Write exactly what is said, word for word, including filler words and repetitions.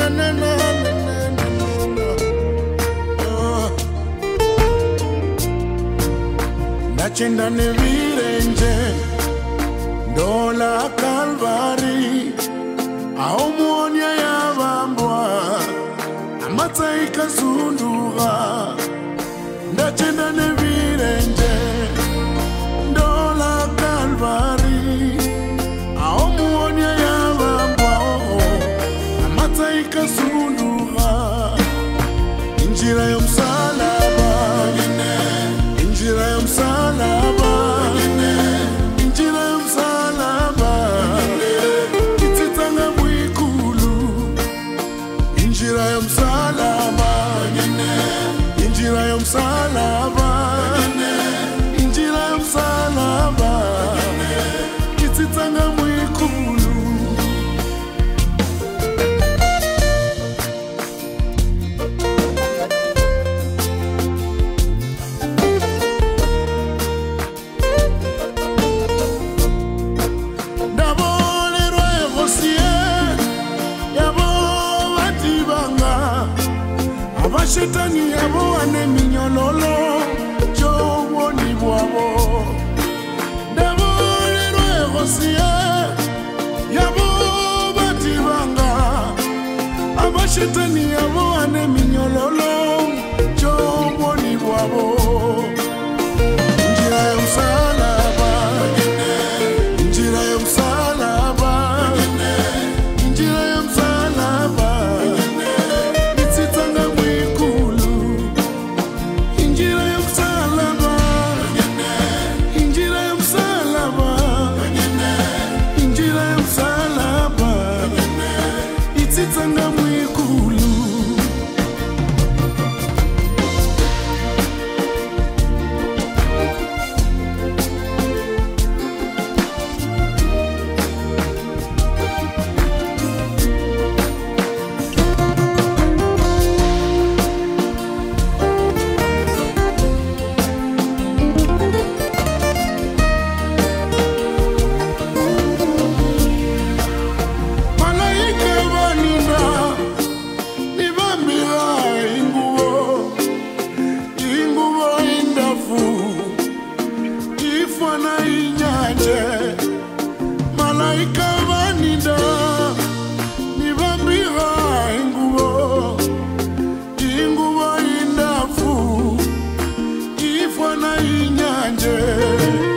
na na na na na. Nachenda nevirenje ndola Kalvari aumuonya yavambwa amatsaika zunduga. Nachenda nevirenje ndola Kalvari aumuonya yavambwa amatsaika zunduga. Injira yomsalaba, injira yomsalaba, injira yomsalaba, ititanga mwikulu. Injira yomsalaba, injira yomsalaba, injira yomsalaba, ititanga mwikulu. Abashetani yabo ane minyololo jowo ni bwabo. Ndabolero egosia yabo batibanga. Abashetani yabo ane minyololo jowo ni bwabo. Injira yomsalaba, injira yomsalaba, injira yomsalaba, ititanga mwikulu. Injira yomsalaba, injira yomsalaba, injira yomsalaba, ititanga mwikulu. Malaika vanida nivambira inguvo, inguvo indafu ifana inyanje.